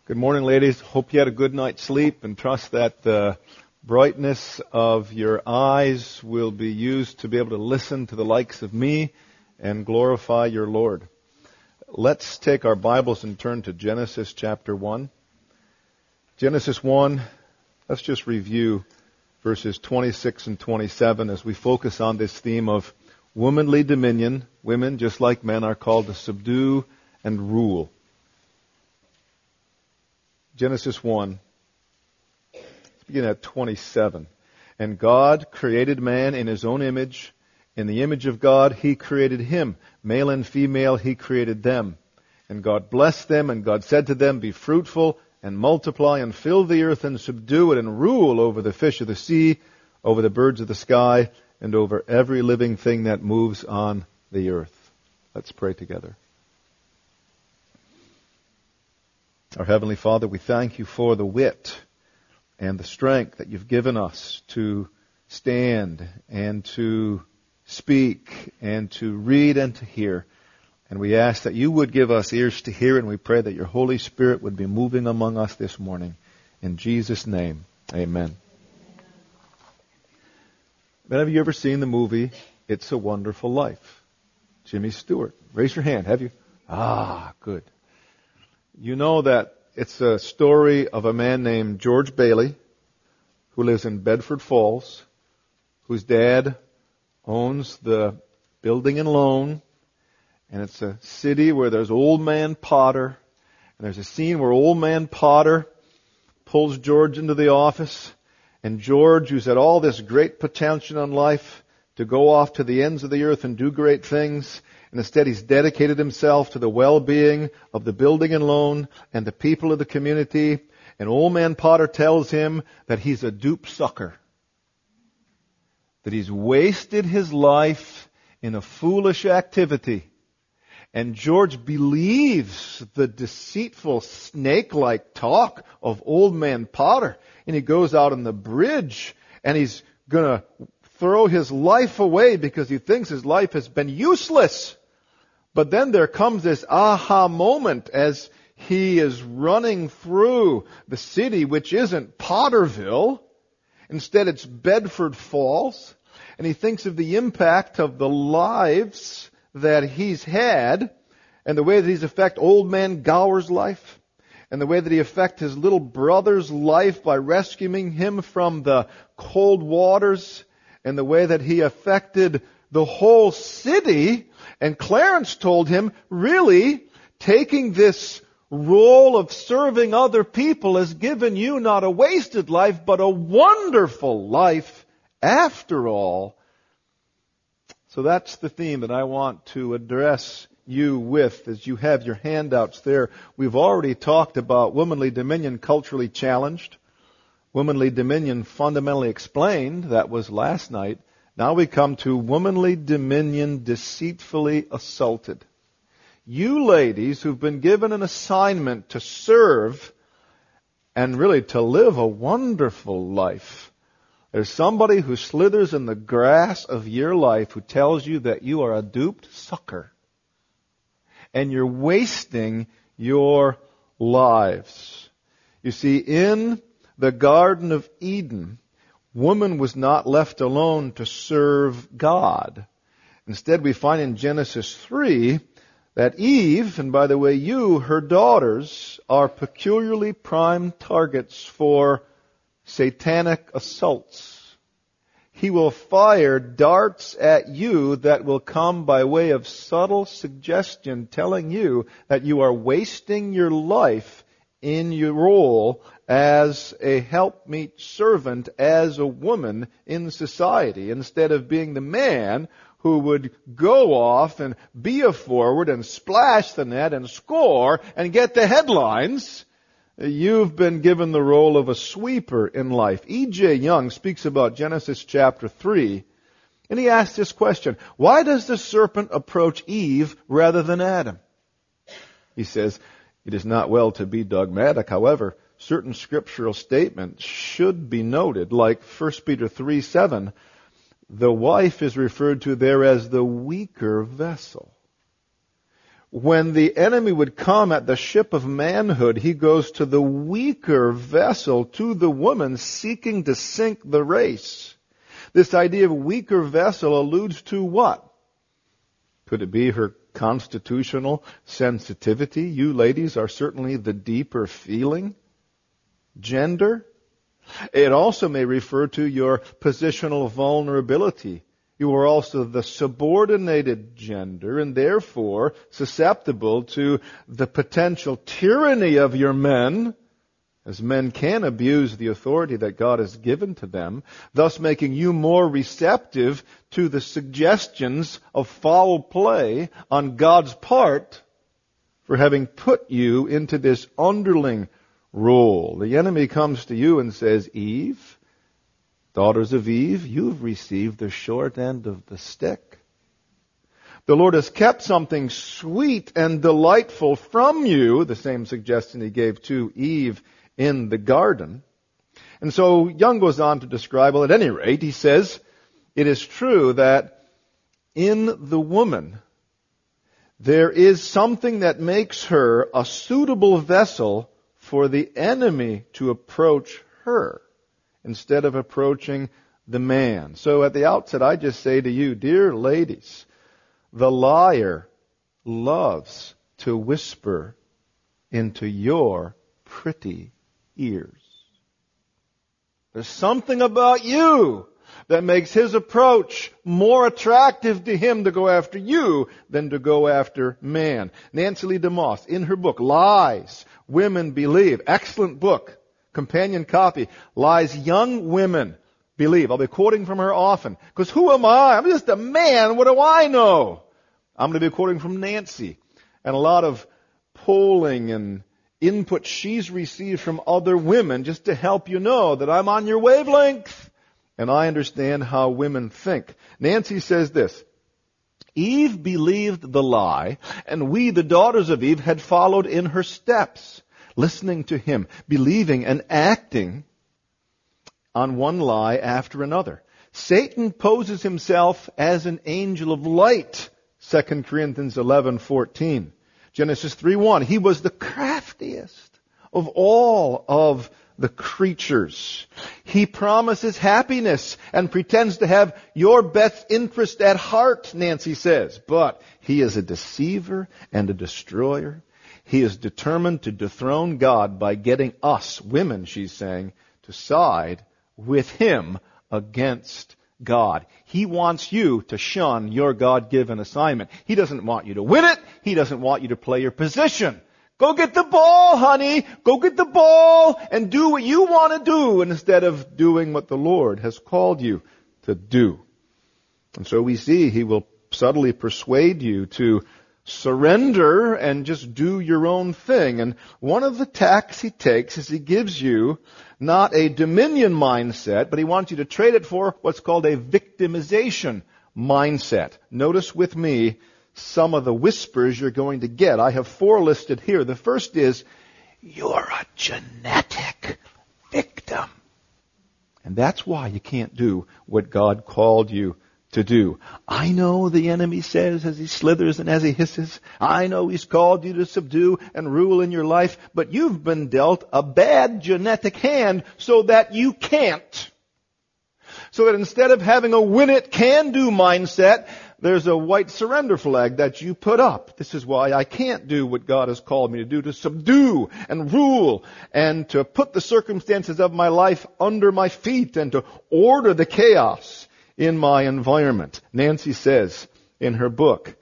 Good morning, ladies. Hope you had a good night's sleep and trust that the brightness of your eyes will be used to be able to listen to the likes of me and glorify your Lord. Let's take our Bibles and turn to Genesis chapter 1. Genesis 1, let's just review verses 26 and 27 as we focus on this theme of womanly dominion. Women, just like men, are called to subdue and rule. Genesis 1, let's begin at 27. And God created man in his own image. In the image of God, he created him. Male and female, he created them. And God blessed them, and God said to them, Be fruitful and multiply and fill the earth and subdue it and rule over the fish of the sea, over the birds of the sky, and over every living thing that moves on the earth. Let's pray together. Our Heavenly Father, we thank you for the wit and the strength that you've given us to stand and to speak and to read and to hear. And we ask that you would give us ears to hear, and we pray that your Holy Spirit would be moving among us this morning. In Jesus' name, amen. But have you ever seen the movie It's a Wonderful Life? Jimmy Stewart. Raise your hand, have you? Ah, good. You know that it's a story of a man named George Bailey who lives in Bedford Falls, whose dad owns the building and loan, and it's a city where there's Old Man Potter, and there's a scene where Old Man Potter pulls George into the office, and George, who's had all this great potential in life to go off to the ends of the earth and do great things, and instead he's dedicated himself to the well-being of the building and loan and the people of the community. And Old Man Potter tells him that he's a dupe sucker, that he's wasted his life in a foolish activity. And George believes the deceitful snake-like talk of Old Man Potter. And he goes out on the bridge and he's going to throw his life away because he thinks his life has been useless. But then there comes this aha moment as he is running through the city, which isn't Potterville. Instead, it's Bedford Falls. And he thinks of the impact of the lives that he's had and the way that he's affected Old Man Gower's life and the way that he affected his little brother's life by rescuing him from the cold waters and the way that he affected the whole city. And Clarence told him, really, taking this role of serving other people has given you not a wasted life, but a wonderful life after all. So that's the theme that I want to address you with as you have your handouts there. We've already talked about womanly dominion culturally challenged, womanly dominion fundamentally explained. That was last night. Now we come to womanly dominion deceitfully assaulted. You ladies who've been given an assignment to serve and really to live a wonderful life. There's somebody who slithers in the grass of your life who tells you that you are a duped sucker. And you're wasting your lives. You see, in the Garden of Eden, woman was not left alone to serve God. Instead, we find in Genesis 3 that Eve, and by the way, you, her daughters, are peculiarly prime targets for satanic assaults. He will fire darts at you that will come by way of subtle suggestion telling you that you are wasting your life in your role as a helpmeet servant, as a woman in society, instead of being the man who would go off and be a forward and splash the net and score and get the headlines. You've been given the role of a sweeper in life. E.J. Young speaks about Genesis chapter 3, and he asks this question: why does the serpent approach Eve rather than Adam? He says, it is not well to be dogmatic. However, certain scriptural statements should be noted, like 1 Peter 3:7. The wife is referred to there as the weaker vessel. when the enemy would come at the ship of manhood, he goes to the weaker vessel, to the woman, seeking to sink the race. This idea of weaker vessel alludes to what? Could it be her constitutional sensitivity? You ladies are certainly the deeper feeling gender. It also may refer to your positional vulnerability. You are also the subordinated gender and therefore susceptible to the potential tyranny of your men, as men can abuse the authority that God has given to them, thus making you more receptive to the suggestions of foul play on God's part for having put you into this underling role. The enemy comes to you and says, Eve, daughters of Eve, you've received the short end of the stick. The Lord has kept something sweet and delightful from you, the same suggestion he gave to Eve in the garden. And so Young goes on to describe, well, at any rate, he says, it is true that in the woman, there is something that makes her a suitable vessel for the enemy to approach her instead of approaching the man. So at the outset, I just say to you, dear ladies, the liar loves to whisper into your pretty ears. There's something about you that makes his approach more attractive to him to go after you than to go after man. Nancy Lee DeMoss, in her book, Lies Women Believe, excellent book, companion copy, Lies Young Women Believe. I'll be quoting from her often, because who am I? I'm just a man. What do I know? I'm going to be quoting from Nancy and a lot of polling and input she's received from other women just to help you know that I'm on your wavelength and I understand how women think. Nancy says this, Eve believed the lie, and we, the daughters of Eve, had followed in her steps, listening to him, believing and acting on one lie after another. Satan poses himself as an angel of light, 2 Corinthians 11:14. Genesis 3:1. He was the craftiest of all of the creatures. He promises happiness and pretends to have your best interest at heart, Nancy says. But he is a deceiver and a destroyer. He is determined to dethrone God by getting us, women, she's saying, to side with him against God. He wants you to shun your God-given assignment. He doesn't want you to win it. He doesn't want you to play your position. Go get the ball, honey. Go get the ball and do what you want to do instead of doing what the Lord has called you to do. And so we see he will subtly persuade you to surrender and just do your own thing. And one of the tacks he takes is he gives you not a dominion mindset, but he wants you to trade it for what's called a victimization mindset. Notice with me some of the whispers you're going to get. I have 4 listed here. The first is, you're a genetic victim. And that's why you can't do what God called you to do. I know, the enemy says as he slithers and as he hisses, I know he's called you to subdue and rule in your life, but you've been dealt a bad genetic hand so that you can't. So that instead of having a win it, can do mindset, there's a white surrender flag that you put up. This is why I can't do what God has called me to do, to subdue and rule and to put the circumstances of my life under my feet and to order the chaos in my environment. Nancy says in her book,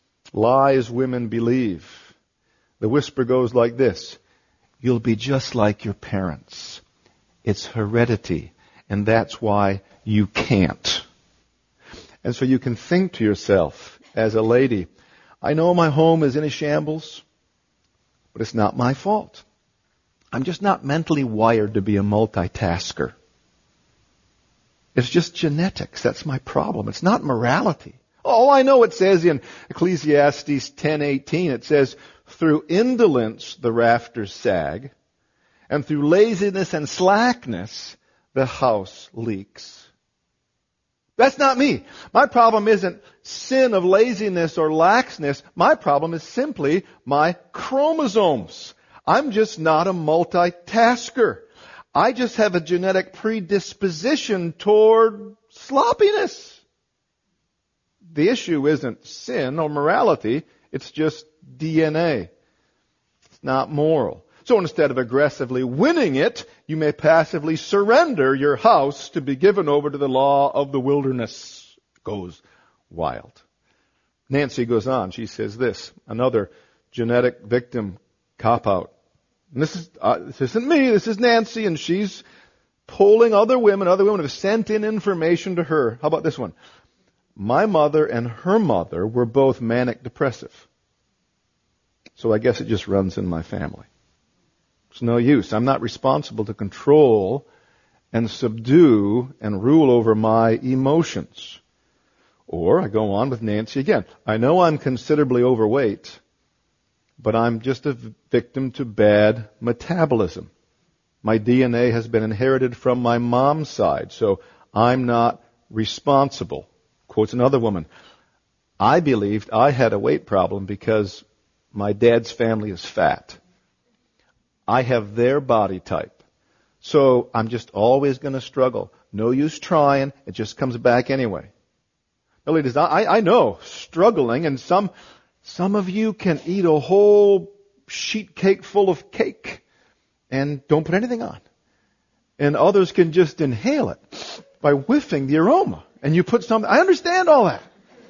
Lies Women Believe, the whisper goes like this, you'll be just like your parents. It's heredity, and that's why you can't. And so you can think to yourself as a lady, I know my home is in a shambles, but it's not my fault. I'm just not mentally wired to be a multitasker. It's just genetics. That's my problem. It's not morality. Oh, I know it says in Ecclesiastes 10:18, it says, through indolence the rafters sag, and through laziness and slackness the house leaks. That's not me. My problem isn't sin of laziness or laxness. My problem is simply my chromosomes. I'm just not a multitasker. I just have a genetic predisposition toward sloppiness. The issue isn't sin or morality. It's just DNA. It's not moral. So instead of aggressively winning it, you may passively surrender your house to be given over to the law of the wilderness. It goes wild. Nancy goes on. She says this, another genetic victim cop-out. And this isn't me, this is Nancy, and she's polling other women. Other women have sent in information to her. How about this one? My mother and her mother were both manic depressive. So I guess it just runs in my family. It's no use. I'm not responsible to control and subdue and rule over my emotions. Or I go on with Nancy again. I know I'm considerably overweight, but I'm just a victim to bad metabolism. My DNA has been inherited from my mom's side, so I'm not responsible. Quotes another woman. I believed I had a weight problem because my dad's family is fat. I have their body type. So I'm just always going to struggle. No use trying. It just comes back anyway. No, ladies, I know struggling, and some of you can eat a whole sheet cake full of cake and don't put anything on. And others can just inhale it by whiffing the aroma. And you put something, I understand all that.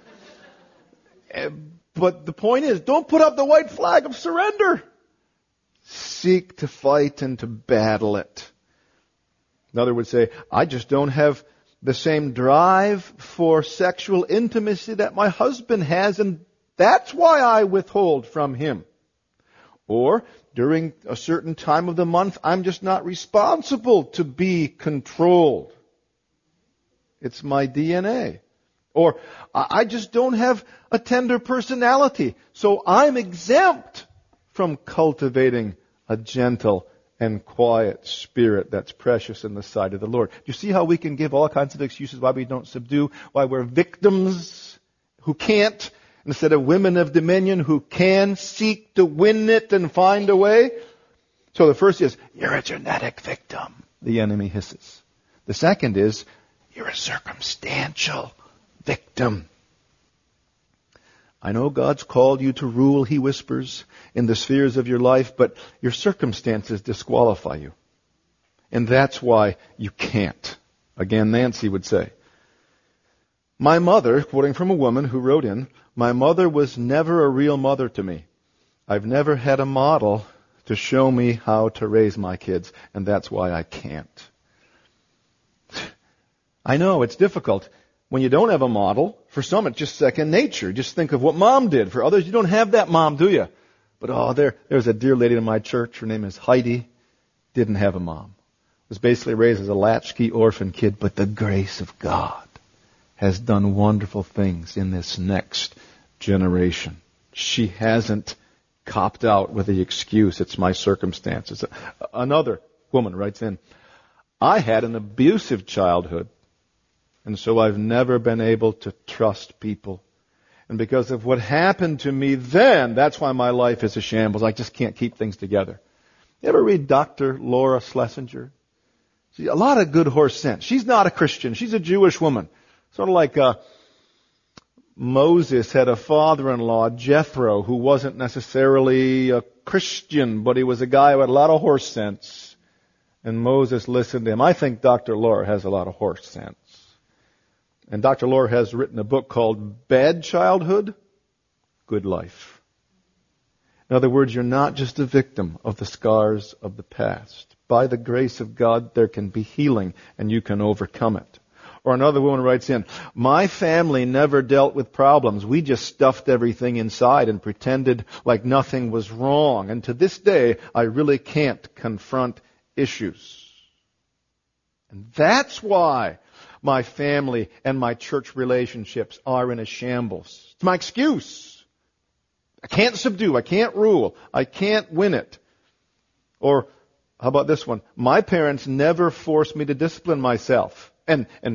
But the point is, don't put up the white flag of surrender. Seek to fight and to battle it. Another would say, I just don't have the same drive for sexual intimacy that my husband has, and that's why I withhold from him. Or, during a certain time of the month, I'm just not responsible to be controlled. It's my DNA. Or, I just don't have a tender personality, so I'm exempt from cultivating a gentle and quiet spirit that's precious in the sight of the Lord. You see how we can give all kinds of excuses why we don't subdue, why we're victims who can't, instead of women of dominion who can seek to win it and find a way? So the first is, you're a genetic victim, the enemy hisses. The second is, you're a circumstantial victim. I know God's called you to rule, he whispers, in the spheres of your life, but your circumstances disqualify you. And that's why you can't. Again, Nancy would say. My mother, quoting from a woman who wrote in, my mother was never a real mother to me. I've never had a model to show me how to raise my kids, and that's why I can't. I know, it's difficult. When you don't have a model, for some it's just second nature. Just think of what mom did. For others, you don't have that mom, do you? But there's a dear lady in my church. Her name is Heidi. Didn't have a mom. Was basically raised as a latchkey orphan kid. But the grace of God has done wonderful things in this next generation. She hasn't copped out with the excuse, it's my circumstances. Another woman writes in, I had an abusive childhood. And so I've never been able to trust people. And because of what happened to me then, that's why my life is a shambles. I just can't keep things together. You ever read Dr. Laura Schlesinger? See, a lot of good horse sense. She's not a Christian. She's a Jewish woman. Sort of like Moses had a father-in-law, Jethro, who wasn't necessarily a Christian, but he was a guy who had a lot of horse sense. And Moses listened to him. I think Dr. Laura has a lot of horse sense. And Dr. Laura has written a book called Bad Childhood, Good Life. In other words, you're not just a victim of the scars of the past. By the grace of God, there can be healing, and you can overcome it. Or another woman writes in, my family never dealt with problems. We just stuffed everything inside and pretended like nothing was wrong. And to this day, I really can't confront issues. And that's why my family and my church relationships are in a shambles. It's my excuse. I can't subdue. I can't rule. I can't win it. Or how about this one? My parents never forced me to discipline myself. And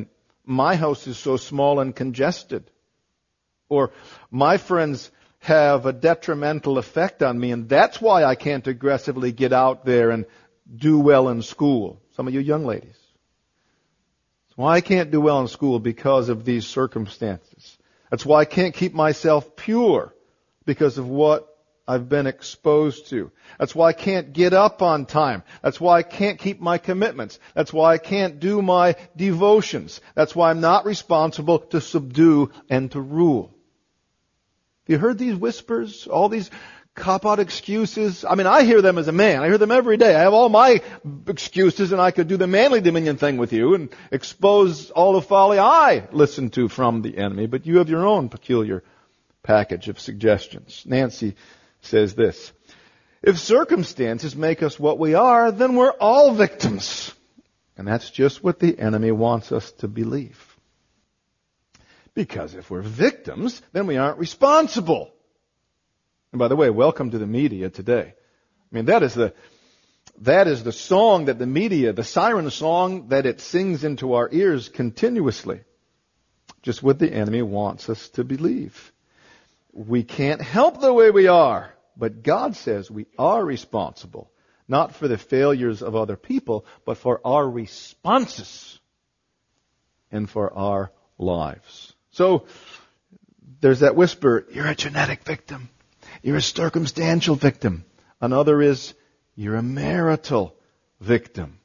my house is so small and congested. Or my friends have a detrimental effect on me, and that's why I can't aggressively get out there and do well in school. Some of you young ladies. That's why I can't do well in school, because of these circumstances. That's why I can't keep myself pure, because of what I've been exposed to. That's why I can't get up on time. That's why I can't keep my commitments. That's why I can't do my devotions. That's why I'm not responsible to subdue and to rule. Have you heard these whispers? All these cop-out excuses? I mean, I hear them as a man. I hear them every day. I have all my excuses, and I could do the manly dominion thing with you and expose all the folly I listen to from the enemy. But you have your own peculiar package of suggestions. Nancy says this: if circumstances make us what we are, then we're all victims. And that's just what the enemy wants us to believe. Because if we're victims, then we aren't responsible. And by the way, welcome to the media today. I mean, that is the song that the media, the siren song that it sings into our ears continuously. Just what the enemy wants us to believe. We can't help the way we are. But God says we are responsible, not for the failures of other people, but for our responses and for our lives. So, there's that whisper, you're a genetic victim. You're a circumstantial victim. Another is, you're a marital victim.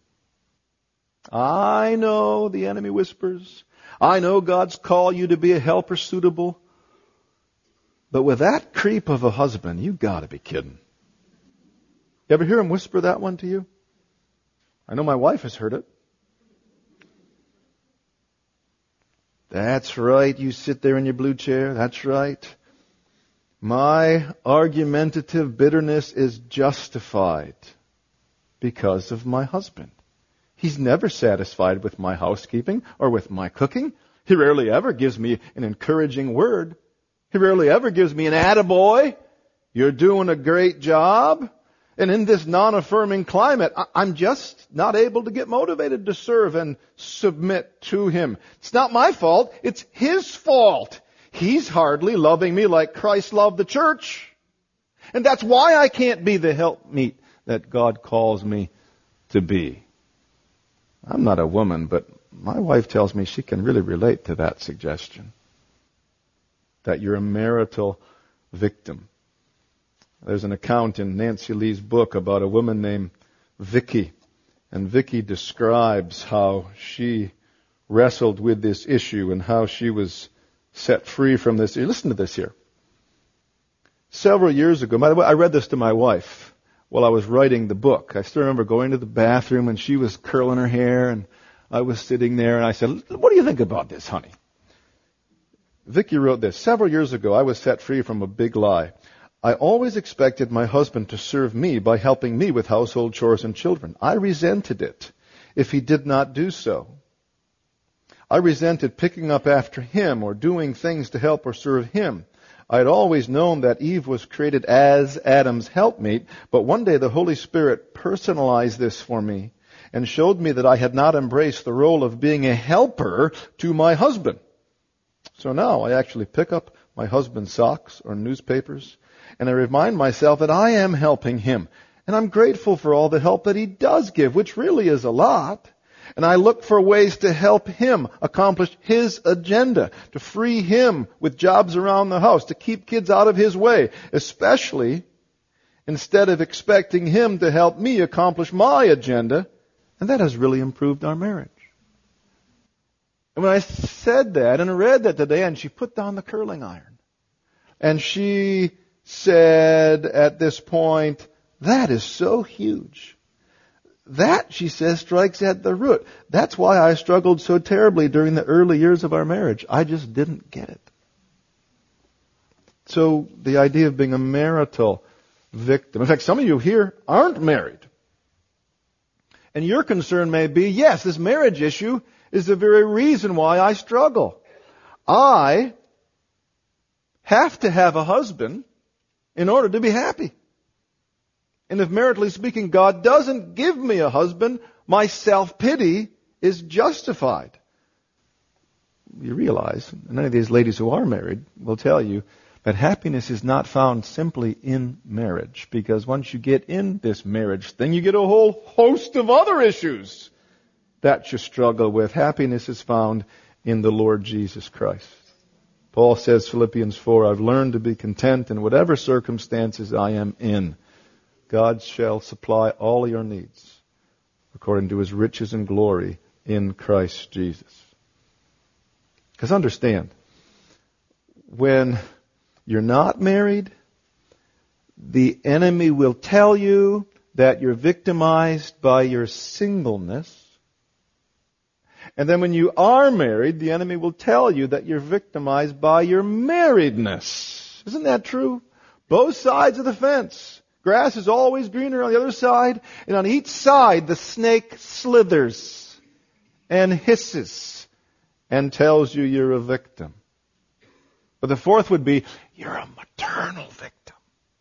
I know, the enemy whispers. I know God's called you to be a helper suitable. But with that creep of a husband, you gotta be kidding. You ever hear him whisper that one to you? I know my wife has heard it. That's right, you sit there in your blue chair. That's right. My argumentative bitterness is justified because of my husband. He's never satisfied with my housekeeping or with my cooking. He rarely ever gives me an encouraging word. He rarely ever gives me an attaboy. You're doing a great job. And in this non-affirming climate, I'm just not able to get motivated to serve and submit to him. It's not my fault. It's his fault. He's hardly loving me like Christ loved the church. And that's why I can't be the helpmeet that God calls me to be. I'm not a woman, but my wife tells me she can really relate to that suggestion. That you're a marital victim. There's an account in Nancy Lee's book about a woman named Vicky. And Vicky describes how she wrestled with this issue and how she was set free from this. Listen to this here. Several years ago, by the way, I read this to my wife while I was writing the book. I still remember going to the bathroom and she was curling her hair and I was sitting there and I said, what do you think about this, honey? Vicky wrote this: several years ago, I was set free from a big lie. I always expected my husband to serve me by helping me with household chores and children. I resented it if he did not do so. I resented picking up after him or doing things to help or serve him. I had always known that Eve was created as Adam's helpmeet, but one day the Holy Spirit personalized this for me and showed me that I had not embraced the role of being a helper to my husband. So now I actually pick up my husband's socks or newspapers, and I remind myself that I am helping him. And I'm grateful for all the help that he does give, which really is a lot. And I look for ways to help him accomplish his agenda, to free him with jobs around the house, to keep kids out of his way, especially instead of expecting him to help me accomplish my agenda. And that has really improved our marriage. And when I said that and read that today, and she put down the curling iron, and she said at this point, that is so huge. That, she says, strikes at the root. That's why I struggled so terribly during the early years of our marriage. I just didn't get it. So the idea of being a marital victim. In fact, some of you here aren't married. And your concern may be, yes, this marriage issue is the very reason why I struggle. I have to have a husband in order to be happy. And if maritally speaking, God doesn't give me a husband, my self-pity is justified. you realize, and any of these ladies who are married will tell you, that happiness is not found simply in marriage. Because once you get in this marriage, then you get a whole host of other issues that you struggle with. Happiness is found in the Lord Jesus Christ. Paul says, Philippians 4, I've learned to be content in whatever circumstances I am in. God shall supply all your needs according to his riches and glory in Christ Jesus. Because understand, when you're not married, the enemy will tell you that you're victimized by your singleness. And then when you are married, the enemy will tell you that you're victimized by your marriedness. Isn't that true? Both sides of the fence. Grass is always greener on the other side, and on each side the snake slithers and hisses and tells you you're a victim. But the fourth would be, you're a maternal victim.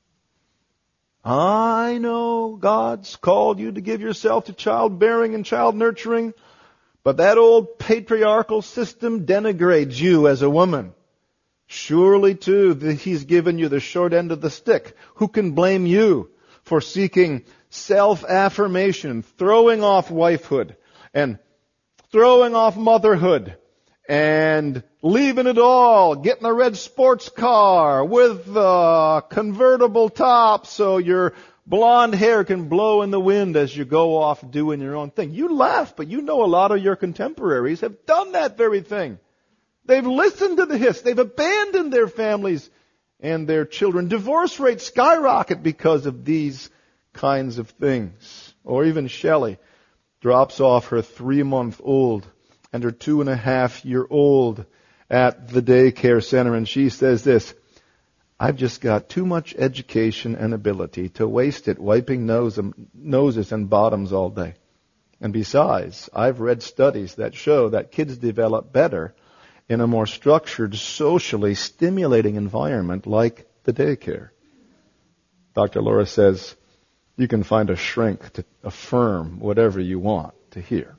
I know God's called you to give yourself to childbearing and child nurturing, but that old patriarchal system denigrates you as a woman. Surely, too, he's given you the short end of the stick. Who can blame you for seeking self-affirmation, throwing off wifehood, and throwing off motherhood, and leaving it all, getting a red sports car with a convertible top so your blonde hair can blow in the wind as you go off doing your own thing. You laugh, but you know a lot of your contemporaries have done that very thing. They've listened to the hiss. They've abandoned their families and their children. Divorce rates skyrocket because of these kinds of things. Or even Shelley drops off her 3-month-old and her 2.5-year-old at the daycare center, and she says this, I've just got too much education and ability to waste it wiping noses and bottoms all day. And besides, I've read studies that show that kids develop better in a more structured, socially stimulating environment like the daycare. Dr. Laura says, you can find a shrink to affirm whatever you want to hear.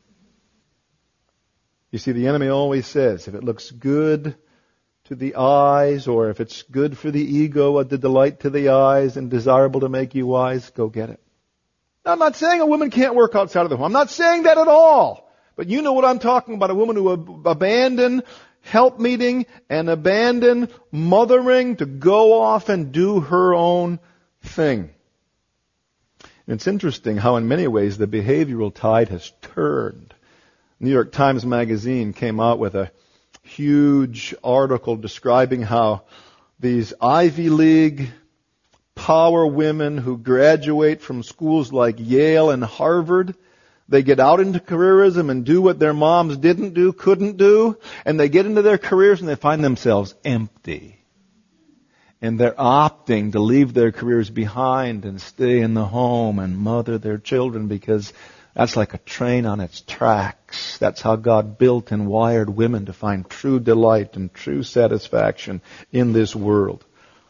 You see, the enemy always says, if it looks good to the eyes, or if it's good for the ego, a delight to the eyes, and desirable to make you wise, go get it. Now, I'm not saying a woman can't work outside of the home. I'm not saying that at all. But you know what I'm talking about, a woman who abandoned help meeting and abandoned mothering to go off and do her own thing. And it's interesting how in many ways the behavioral tide has turned. New York Times Magazine came out with a huge article describing how these Ivy League power women who graduate from schools like Yale and Harvard, they get out into careerism and do what their moms didn't do, couldn't do, and they get into their careers and they find themselves empty. And they're opting to leave their careers behind and stay in the home and mother their children because that's like a train on its tracks. That's how God built and wired women to find true delight and true satisfaction in this world.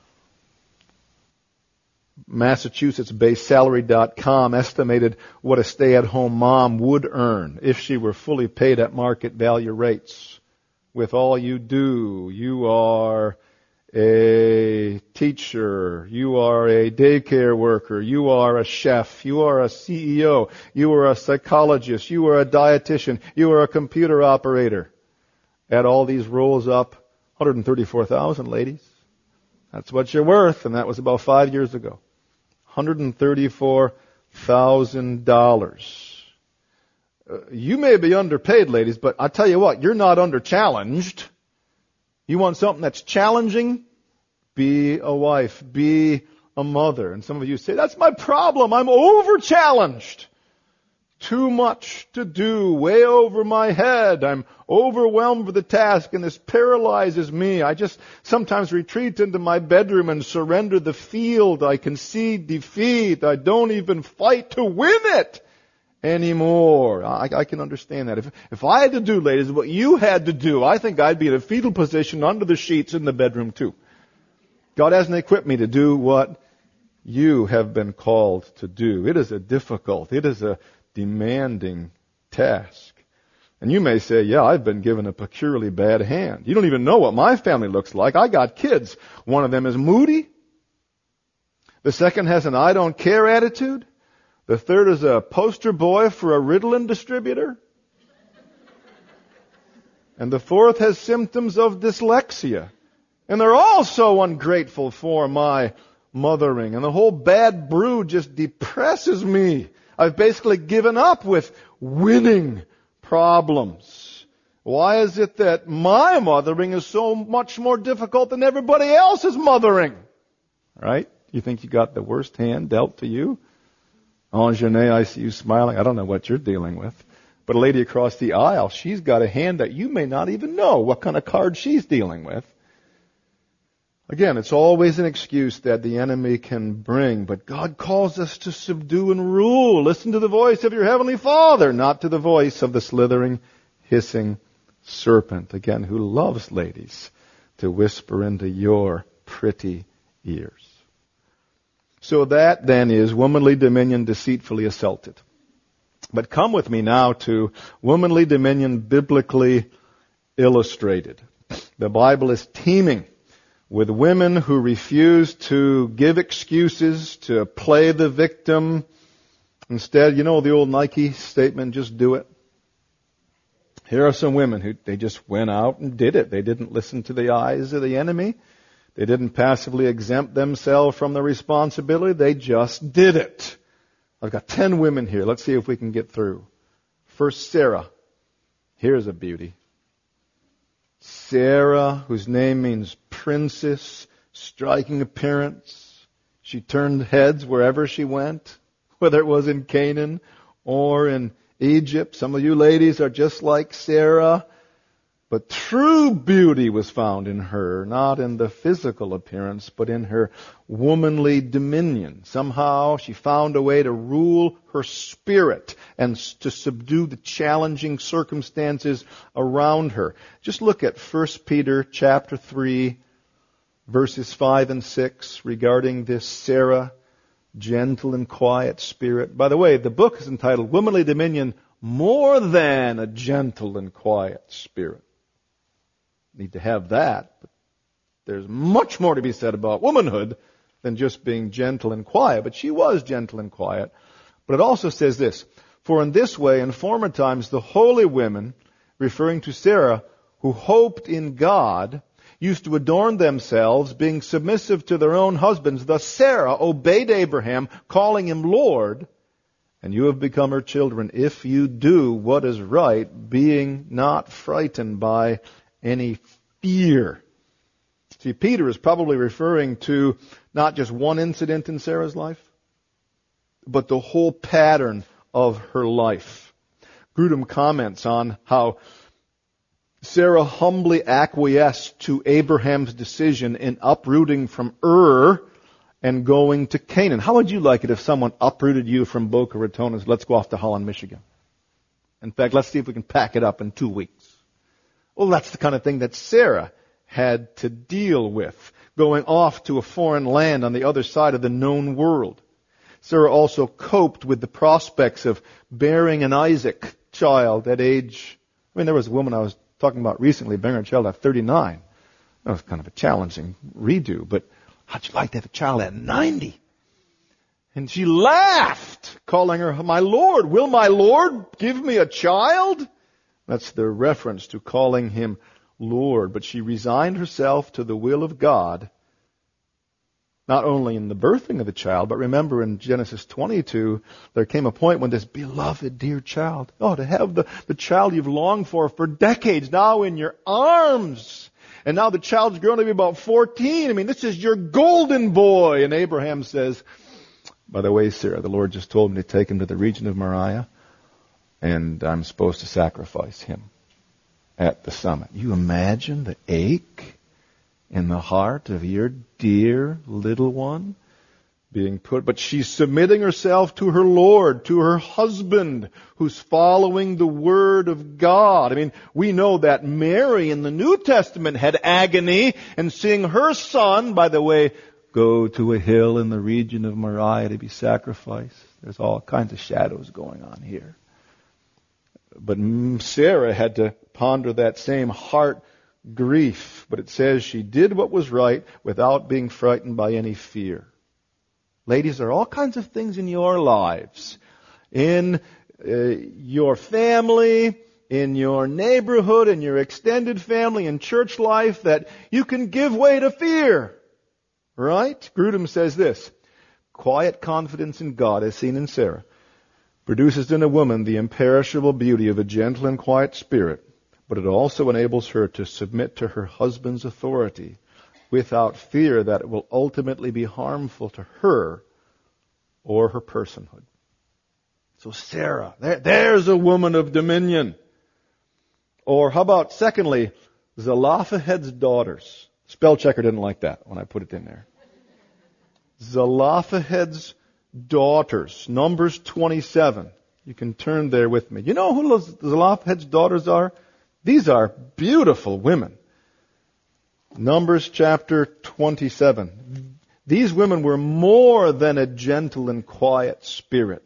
Massachusetts-based Salary.com estimated what a stay-at-home mom would earn if she were fully paid at market value rates. With all you do, you are a teacher, you are a daycare worker, you are a chef, you are a CEO, you are a psychologist, you are a dietitian, you are a computer operator. Add all these roles up, $134,000, ladies. That's what you're worth, and that was about 5 years ago. $134,000. You may be underpaid, ladies, but I tell you what, you're not under-challenged. You want something that's challenging? Be a wife. Be a mother. And some of you say, that's my problem. I'm over-challenged. Too much to do. Way over my head. I'm overwhelmed with the task and this paralyzes me. I just sometimes retreat into my bedroom and surrender the field. I concede defeat. I don't even fight to win it anymore. I can understand that. If I had to do, ladies, what you had to do, I think I'd be in a fetal position under the sheets in the bedroom too. God hasn't equipped me to do what you have been called to do. It is a difficult, it is a demanding task. And you may say, yeah, I've been given a peculiarly bad hand. You don't even know what my family looks like. I got kids. One of them is moody. The second has an I don't care attitude. The third is a poster boy for a Ritalin distributor. And the fourth has symptoms of dyslexia. And they're all so ungrateful for my mothering. And the whole bad brood just depresses me. I've basically given up with winning problems. Why is it that my mothering is so much more difficult than everybody else's mothering? Right? You think you got the worst hand dealt to you? Anjane, I see you smiling. I don't know what you're dealing with. But a lady across the aisle, she's got a hand that you may not even know what kind of card she's dealing with. Again, it's always an excuse that the enemy can bring, but God calls us to subdue and rule. Listen to the voice of your heavenly Father, not to the voice of the slithering, hissing serpent, again, who loves ladies to whisper into your pretty ears. So that then is womanly dominion deceitfully assaulted. But come with me now to womanly dominion biblically illustrated. The Bible is teeming with women who refuse to give excuses, to play the victim. Instead, you know the old Nike statement, just do it. Here are some women who they just went out and did it. They didn't listen to the eyes of the enemy. They didn't passively exempt themselves from the responsibility. They just did it. I've got 10 women here. Let's see if we can get through. First, Sarah. Here's a beauty. Sarah, whose name means princess, striking appearance. She turned heads wherever she went, whether it was in Canaan or in Egypt. Some of you ladies are just like Sarah. But true beauty was found in her, not in the physical appearance, but in her womanly dominion. Somehow she found a way to rule her spirit and to subdue the challenging circumstances around her. Just look at 1 Peter chapter 3, verses 5 and 6 regarding this Sarah, gentle and quiet spirit. By the way, the book is entitled Womanly Dominion, More Than a Gentle and Quiet Spirit. Need to have that, but there's much more to be said about womanhood than just being gentle and quiet. But she was gentle and quiet. But it also says this, for in this way, in former times, the holy women, referring to Sarah, who hoped in God, used to adorn themselves, being submissive to their own husbands. Thus Sarah obeyed Abraham, calling him Lord, and you have become her children if you do what is right, being not frightened by any fear. See, Peter is probably referring to not just one incident in Sarah's life, but the whole pattern of her life. Grudem comments on how Sarah humbly acquiesced to Abraham's decision in uprooting from Ur and going to Canaan. How would you like it if someone uprooted you from Boca Raton and said, let's go off to Holland, Michigan? In fact, let's see if we can pack it up in 2 weeks. Well, that's the kind of thing that Sarah had to deal with, going off to a foreign land on the other side of the known world. Sarah also coped with the prospects of bearing an Isaac child at age, there was a woman I was talking about recently bearing a child at 39. That was kind of a challenging redo, but how'd you like to have a child at 90? And she laughed, calling her, my Lord, will my Lord give me a child? That's the reference to calling him Lord. But she resigned herself to the will of God, not only in the birthing of the child, but remember in Genesis 22, there came a point when this beloved dear child, to have the child you've longed for decades now in your arms. And now the child's grown to be about 14. This is your golden boy. And Abraham says, by the way, Sarah, the Lord just told me to take him to the region of Moriah, and I'm supposed to sacrifice him at the summit. You imagine the ache in the heart of your dear little one being put, but she's submitting herself to her Lord, to her husband, who's following the Word of God. We know that Mary in the New Testament had agony in seeing her son, by the way, go to a hill in the region of Moriah to be sacrificed. There's all kinds of shadows going on here. But Sarah had to ponder that same heart grief. But it says she did what was right without being frightened by any fear. Ladies, there are all kinds of things in your lives, in your family, in your neighborhood, in your extended family, in church life, that you can give way to fear. Right? Grudem says this: quiet confidence in God, as seen in Sarah, produces in a woman the imperishable beauty of a gentle and quiet spirit, but it also enables her to submit to her husband's authority without fear that it will ultimately be harmful to her or her personhood. So Sarah, there's a woman of dominion. Or how about, secondly, Zelophehad's daughters. Spell checker didn't like that when I put it in there. Zelophehad's daughters. Numbers 27. You can turn there with me. You know who Zelophehad's daughters are? These are beautiful women. Numbers chapter 27. These women were more than a gentle and quiet spirit.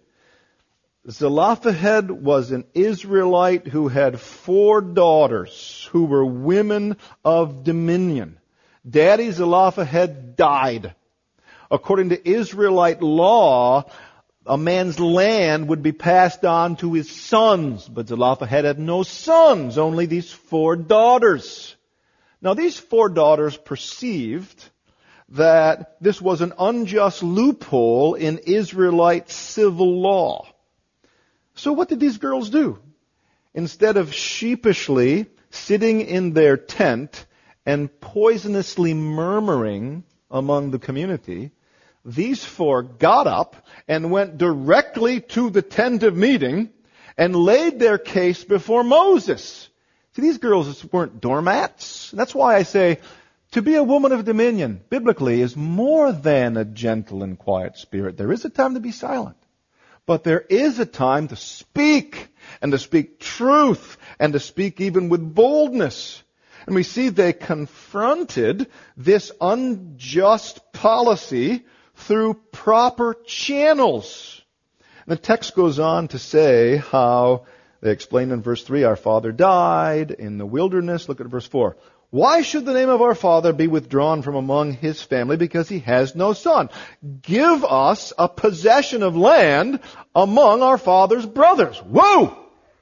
Zelophehad was an Israelite who had 4 daughters who were women of dominion. Daddy Zelophehad died. According to Israelite law, a man's land would be passed on to his sons, but Zelophehad had no sons, only these 4 daughters. Now these 4 daughters perceived that this was an unjust loophole in Israelite civil law. So what did these girls do? Instead of sheepishly sitting in their tent and poisonously murmuring among the community, these 4 got up and went directly to the tent of meeting and laid their case before Moses. See, these girls weren't doormats. That's why I say to be a woman of dominion, biblically, is more than a gentle and quiet spirit. There is a time to be silent. But there is a time to speak, and to speak truth, and to speak even with boldness. And we see they confronted this unjust policy through proper channels. And the text goes on to say how they explain in verse 3, our father died in the wilderness. Look at verse 4. Why should the name of our father be withdrawn from among his family because he has no son? Give us a possession of land among our father's brothers. Whoa!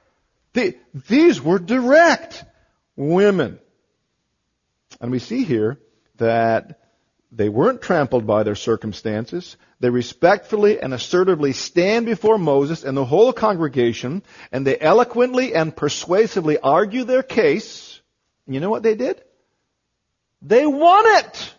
These were direct women. And we see here that they weren't trampled by their circumstances. They respectfully and assertively stand before Moses and the whole congregation, and they eloquently and persuasively argue their case. You know what they did? They won it!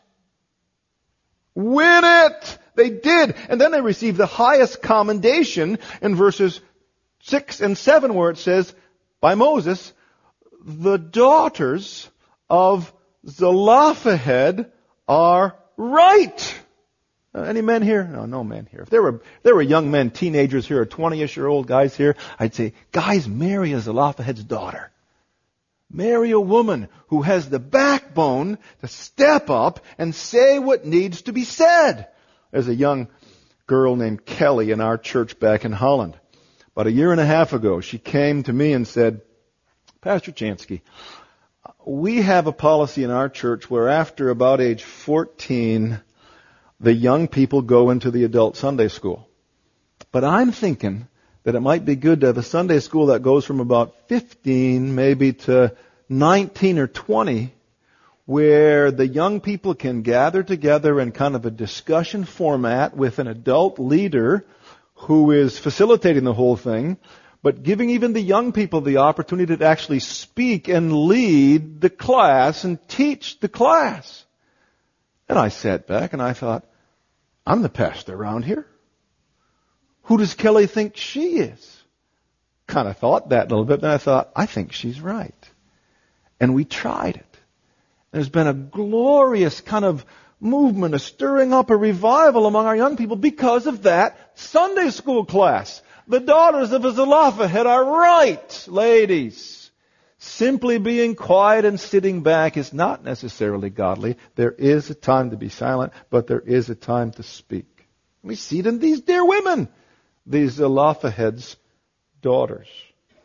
Win it! They did. And then they received the highest commendation in verses 6 and 7 where it says, by Moses, the daughters of Zelophehad are right. Any men here? No men here. If there were young men, teenagers here, or 20-ish-year-old guys here, I'd say, guys, marry a Zelophehad's daughter. Marry a woman who has the backbone to step up and say what needs to be said. There's a young girl named Kelly in our church back in Holland. About 1.5 years ago, she came to me and said, Pastor Chansky, we have a policy in our church where after about age 14, the young people go into the adult Sunday school. But I'm thinking that it might be good to have a Sunday school that goes from about 15 maybe to 19 or 20, where the young people can gather together in kind of a discussion format with an adult leader who is facilitating the whole thing, but giving even the young people the opportunity to actually speak and lead the class and teach the class. And I sat back and I thought, I'm the pastor around here. Who does Kelly think she is? Kind of thought that a little bit, then I thought, I think she's right. And we tried it. There's been a glorious kind of movement, a stirring up, a revival among our young people because of that Sunday school class. The daughters of Zelophehad are right, ladies. Simply being quiet and sitting back is not necessarily godly. There is a time to be silent, but there is a time to speak. We see it in these dear women, these Zelophehad's daughters.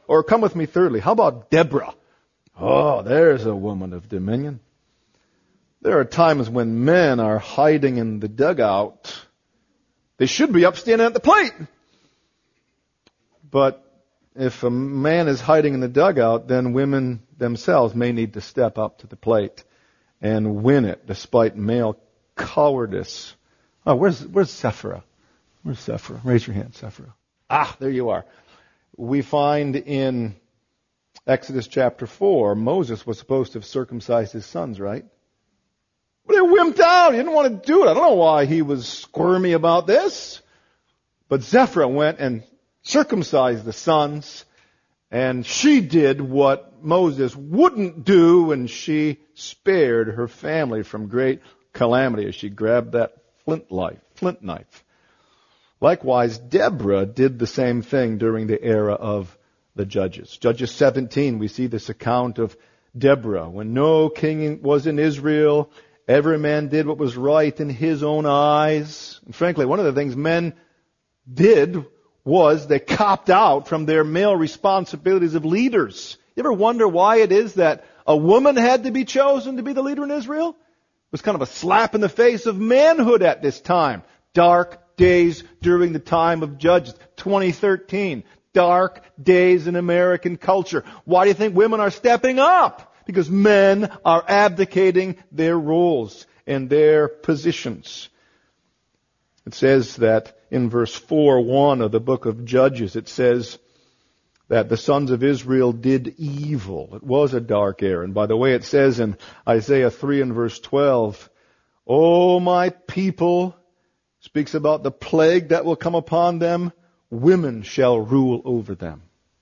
Or come with me thirdly. How about Deborah? Oh, there's a woman of dominion. There are times when men are hiding in the dugout. They should be up standing at the plate. But if a man is hiding in the dugout, then women themselves may need to step up to the plate and win it despite male cowardice. Oh, where's Sephora? Where's Sephora? Raise your hand, Sephora. Ah, there you are. We find in Exodus chapter 4, Moses was supposed to have circumcised his sons, right? But he wimped out. He didn't want to do it. I don't know why he was squirmy about this. But Zephra went and circumcised the sons, and she did what Moses wouldn't do, and she spared her family from great calamity as she grabbed that flint knife. Likewise, Deborah did the same thing during the era of the Judges. Judges 17, we see this account of Deborah. When no king was in Israel, every man did what was right in his own eyes. And frankly, one of the things men did was they copped out from their male responsibilities of leaders. You ever wonder why it is that a woman had to be chosen to be the leader in Israel? It was kind of a slap in the face of manhood at this time. Dark days during the time of Judges, 2013. Dark days in American culture. Why do you think women are stepping up? Because men are abdicating their roles and their positions. It says that in verse 4:1 of the book of Judges, it says that the sons of Israel did evil. It was a dark era. And by the way, it says in Isaiah 3 and verse 12, "O my people," speaks about the plague that will come upon them, "women shall rule over them."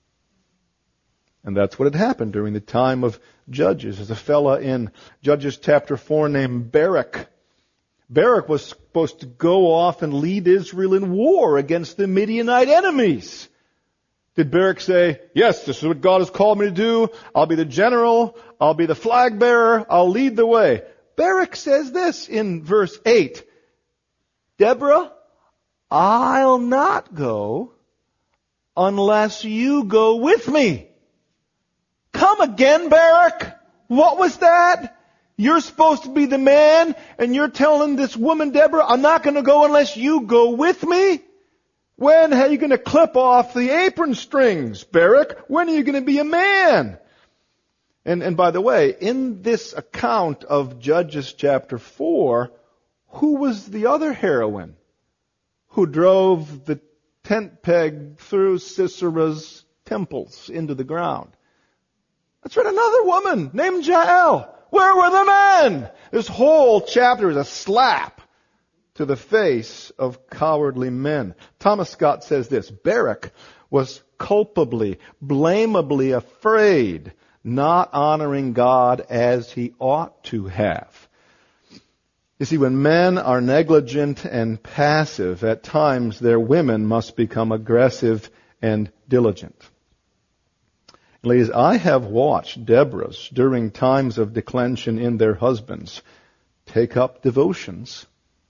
And that's what had happened during the time of Judges. There's a fella in Judges chapter 4 named Barak. Barak was supposed to go off and lead Israel in war against the Midianite enemies. Did Barak say, "Yes, this is what God has called me to do. I'll be the general. I'll be the flag bearer. I'll lead the way"? Barak says this in verse 8. "Deborah, I'll not go unless you go with me." Come again, Barak. What was that? You're supposed to be the man, and you're telling this woman, Deborah, "I'm not going to go unless you go with me"? When are you going to clip off the apron strings, Barak? When are you going to be a man? And by the way, in this account of Judges chapter 4, who was the other heroine who drove the tent peg through Sisera's temples into the ground? That's right, another woman named Jael. Where were the men? This whole chapter is a slap to the face of cowardly men. Thomas Scott says this: Barak was culpably, blamably afraid, not honoring God as he ought to have. You see, when men are negligent and passive, at times their women must become aggressive and diligent. Ladies, I have watched Deborahs during times of declension in their husbands take up devotions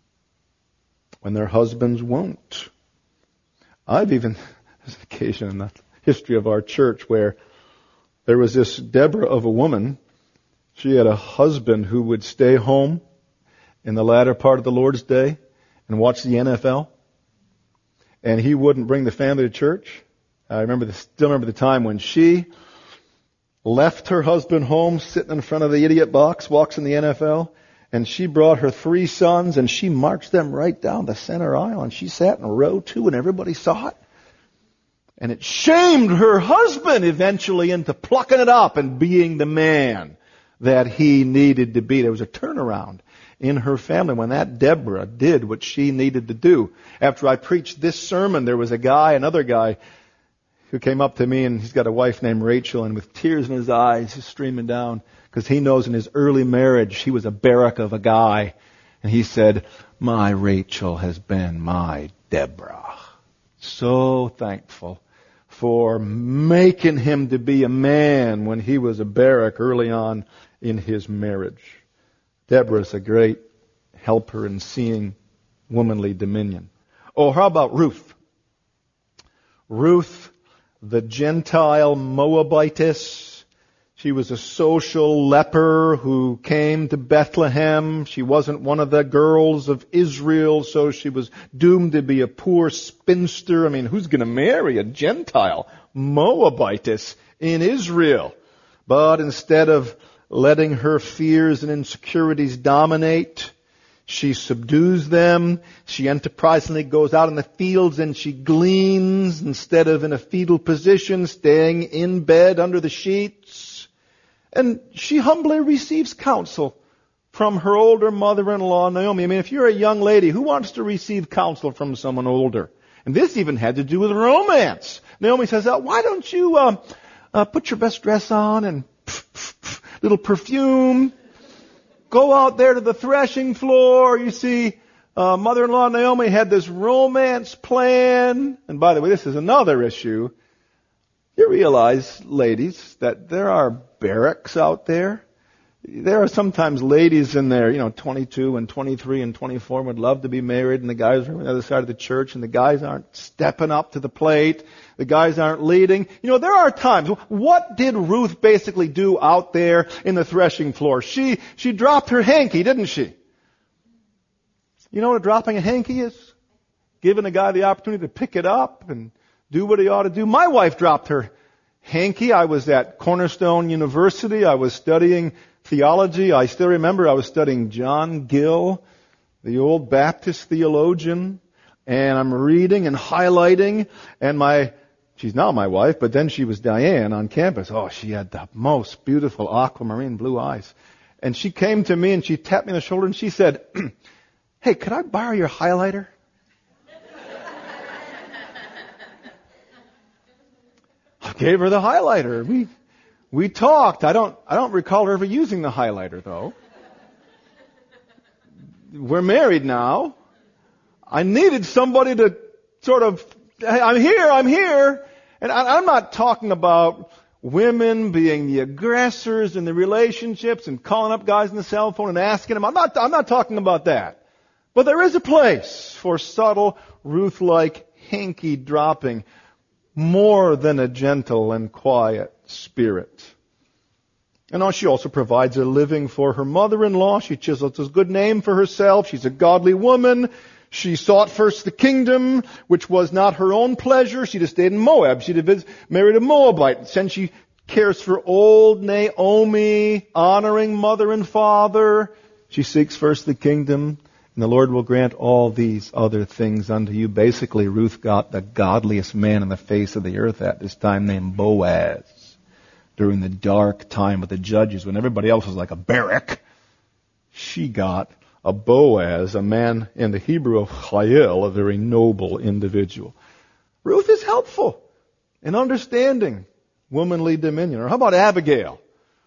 when their husbands won't. There's an occasion in the history of our church where there was this Deborah of a woman. She had a husband who would stay home in the latter part of the Lord's Day and watch the NFL. And he wouldn't bring the family to church. I still remember the time when she left her husband home sitting in front of the idiot box watching the NFL, and she brought her 3 sons and she marched them right down the center aisle, and she sat in row 2 and everybody saw it. And it shamed her husband eventually into plucking it up and being the man that he needed to be. There was a turnaround in her family when that Deborah did what she needed to do. After I preached this sermon, there was another guy who came up to me, and he's got a wife named Rachel, and with tears in his eyes, he's streaming down, because he knows in his early marriage he was a Barak of a guy. And he said, "My Rachel has been my Deborah." So thankful for making him to be a man when he was a Barak early on in his marriage. Deborah's a great helper in seeing womanly dominion. Oh, how about Ruth? Ruth, the Gentile Moabitess. She was a social leper who came to Bethlehem. She wasn't one of the girls of Israel, so she was doomed to be a poor spinster. I mean, who's going to marry a Gentile Moabitess in Israel? But instead of letting her fears and insecurities dominate, she subdues them. She enterprisingly goes out in the fields and she gleans instead of in a fetal position, staying in bed under the sheets. And she humbly receives counsel from her older mother-in-law, Naomi. I mean, if you're a young lady, who wants to receive counsel from someone older? And this even had to do with romance. Naomi says, why don't you put your best dress on and little perfume. Go out there to the threshing floor. You see, mother-in-law Naomi had this romance plan. And by the way, this is another issue. You realize, ladies, that there are barracks out there. There are sometimes ladies in there, 22 and 23 and 24 would love to be married, and the guys are on the other side of the church, and the guys aren't stepping up to the plate. The guys aren't leading. There are times. What did Ruth basically do out there in the threshing floor? She dropped her hanky, didn't she? You know what dropping a hanky is? Giving a guy the opportunity to pick it up and do what he ought to do. My wife dropped her hanky. I was at Cornerstone University. I was studying theology. I still remember I was studying John Gill, the old Baptist theologian, and I'm reading and highlighting, and she's now my wife, but then she was Diane on campus. Oh, she had the most beautiful aquamarine blue eyes. And she came to me and she tapped me on the shoulder and she said, hey, could I borrow your highlighter? I gave her the highlighter. We talked. I don't recall her ever using the highlighter, though. We're married now. I needed somebody to sort of, hey, I'm here. And I'm not talking about women being the aggressors in the relationships and calling up guys on the cell phone and asking them. I'm not talking about that. But there is a place for subtle, Ruth-like hanky dropping, more than a gentle and quiet spirit. And she also provides a living for her mother-in-law. She chisels a good name for herself. She's a godly woman. She sought first the kingdom, which was not her own pleasure. She just stayed in Moab. She married a Moabite. Then she cares for old Naomi, honoring mother and father. She seeks first the kingdom, and the Lord will grant all these other things unto you. Basically, Ruth got the godliest man on the face of the earth at this time, named Boaz. During the dark time of the judges, when everybody else was like a barrack, she got a Boaz, a man in the Hebrew of Chayil, a very noble individual. Ruth is helpful in understanding womanly dominion. Or how about Abigail?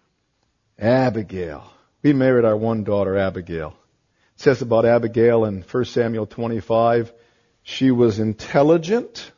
Abigail. We married our one daughter, Abigail. It says about Abigail in 1 Samuel 25, she was intelligent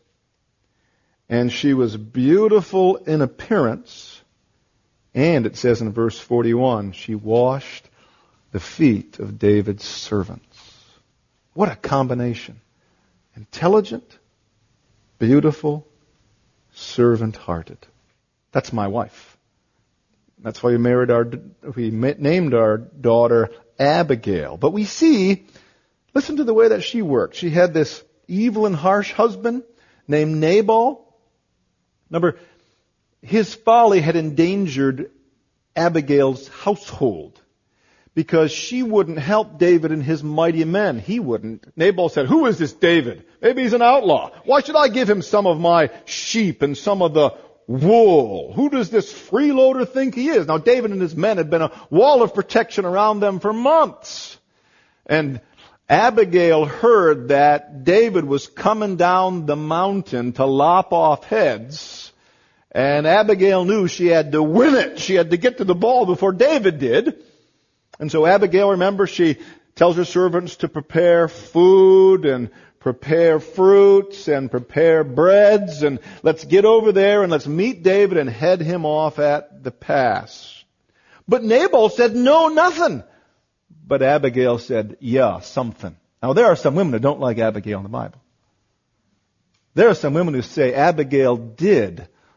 and she was beautiful in appearance. And it says in verse 41, she washed the feet of David's servants. What a combination. Intelligent, beautiful, servant-hearted. That's my wife. That's why we named our daughter Abigail. But we see, listen to the way that she worked. She had this evil and harsh husband named Nabal. Remember, his folly had endangered Abigail's household because she wouldn't help David and his mighty men. He wouldn't. Nabal said, who is this David? Maybe he's an outlaw. Why should I give him some of my sheep and some of the wool? Who does this freeloader think he is? Now, David and his men had been a wall of protection around them for months. And Abigail heard that David was coming down the mountain to lop off heads. And Abigail knew she had to win it. She had to get to the ball before David did. And so Abigail, remember, she tells her servants to prepare food and prepare fruits and prepare breads, and let's get over there and let's meet David and head him off at the pass. But Nabal said, no, nothing. But Abigail said, yeah, something. Now there are some women who don't like Abigail in the Bible. There are some women who say Abigail did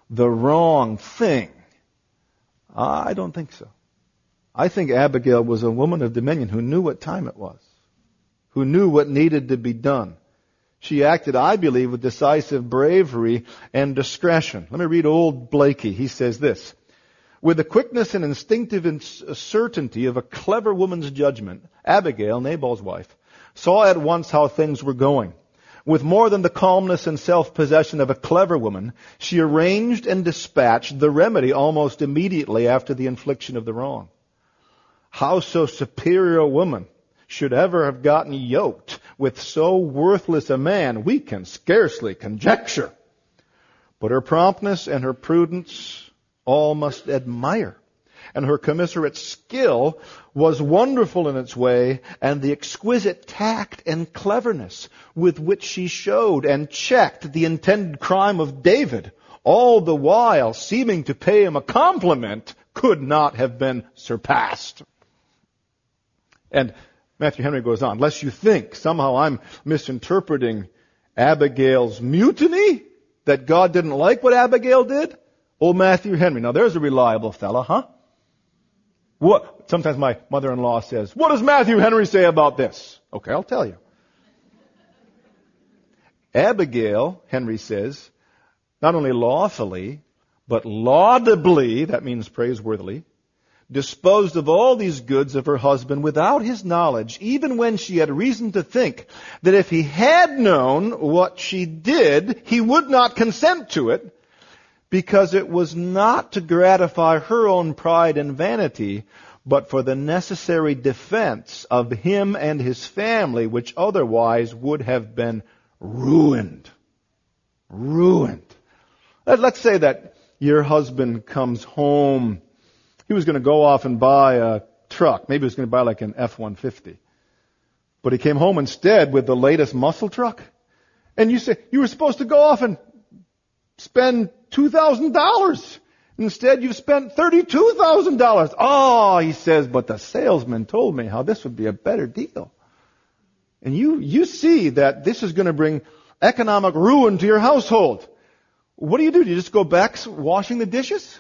the wrong thing? I don't think so. I think Abigail was a woman of dominion who knew what time it was, who knew what needed to be done. She acted, I believe, with decisive bravery and discretion. Let me read old Blakey. He says this: with the quickness and instinctive certainty of a clever woman's judgment, Abigail, Nabal's wife, saw at once how things were going. With more than the calmness and self-possession of a clever woman, she arranged and dispatched the remedy almost immediately after the infliction of the wrong. How so superior a woman should ever have gotten yoked with so worthless a man, we can scarcely conjecture. But her promptness and her prudence all must admire. And her commiserate skill was wonderful in its way, and the exquisite tact and cleverness with which she showed and checked the intended crime of David, all the while seeming to pay him a compliment, could not have been surpassed. And Matthew Henry goes on, lest you think somehow I'm misinterpreting Abigail's mutiny, that God didn't like what Abigail did. Old Matthew Henry. Now there's a reliable fella, huh? What? Sometimes my mother-in-law says, what does Matthew Henry say about this? Okay, I'll tell you. Abigail, Henry says, not only lawfully, but laudably, that means praiseworthily, disposed of all these goods of her husband without his knowledge, even when she had reason to think that if he had known what she did, he would not consent to it, because it was not to gratify her own pride and vanity, but for the necessary defense of him and his family, which otherwise would have been ruined. Ruined. Let's say that your husband comes home. He was going to go off and buy a truck. Maybe he was going to buy like an F-150. But he came home instead with the latest muscle truck. And you say, you were supposed to go off and spend $2,000. Instead, you've spent $32,000. Oh, he says, but the salesman told me how this would be a better deal. And you see that this is going to bring economic ruin to your household. What do? Do you just go back washing the dishes?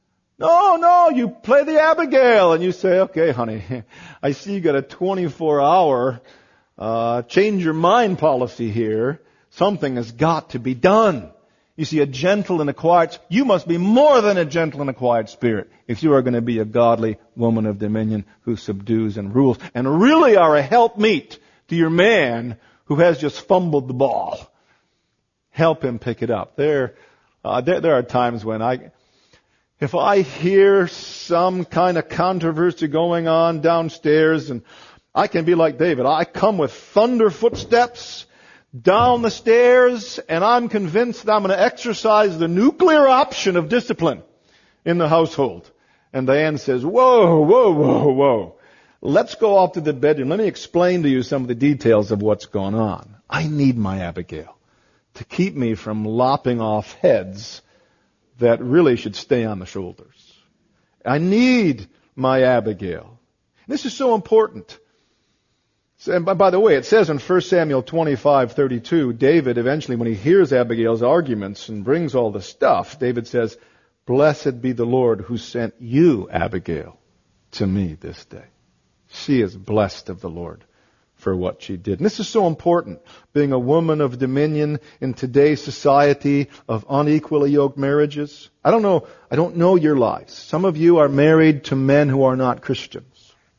No, you play the Abigail and you say, okay, honey, I see you got a 24-hour change your mind policy here. Something has got to be done. You see, a gentle and a quiet, you must be more than a gentle and a quiet spirit if you are going to be a godly woman of dominion who subdues and rules and really are a helpmeet to your man who has just fumbled the ball. Help him pick it up. There are times when if I hear some kind of controversy going on downstairs, and I can be like David, I come with thunder footsteps down the stairs, and I'm convinced that I'm going to exercise the nuclear option of discipline in the household. And Diane says, whoa. Let's go off to the bedroom. Let me explain to you some of the details of what's going on. I need my Abigail to keep me from lopping off heads that really should stay on the shoulders. I need my Abigail. This is so important. And by the way, it says in 1 Samuel 25:32, David eventually, when he hears Abigail's arguments and brings all the stuff, David says, blessed be the Lord who sent you, Abigail, to me this day. She is blessed of the Lord for what she did. And this is so important, being a woman of dominion in today's society of unequally yoked marriages. I don't know your lives. Some of you are married to men who are not Christians.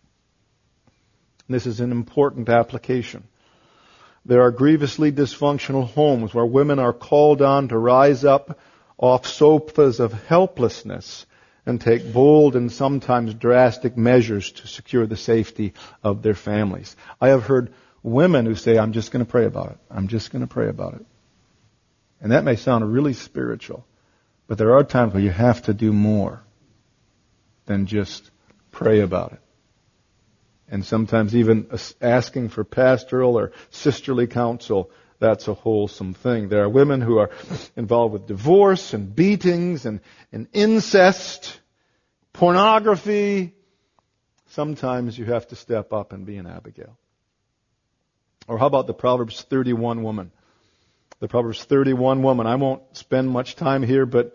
This is an important application. There are grievously dysfunctional homes where women are called on to rise up off sofas of helplessness and take bold and sometimes drastic measures to secure the safety of their families. I have heard women who say, I'm just going to pray about it. I'm just going to pray about it. And that may sound really spiritual, but there are times where you have to do more than just pray about it. And sometimes even asking for pastoral or sisterly counsel, that's a wholesome thing. There are women who are involved with divorce and beatings and incest, pornography. Sometimes you have to step up and be an Abigail. Or how about the Proverbs 31 woman? The Proverbs 31 woman. I won't spend much time here, but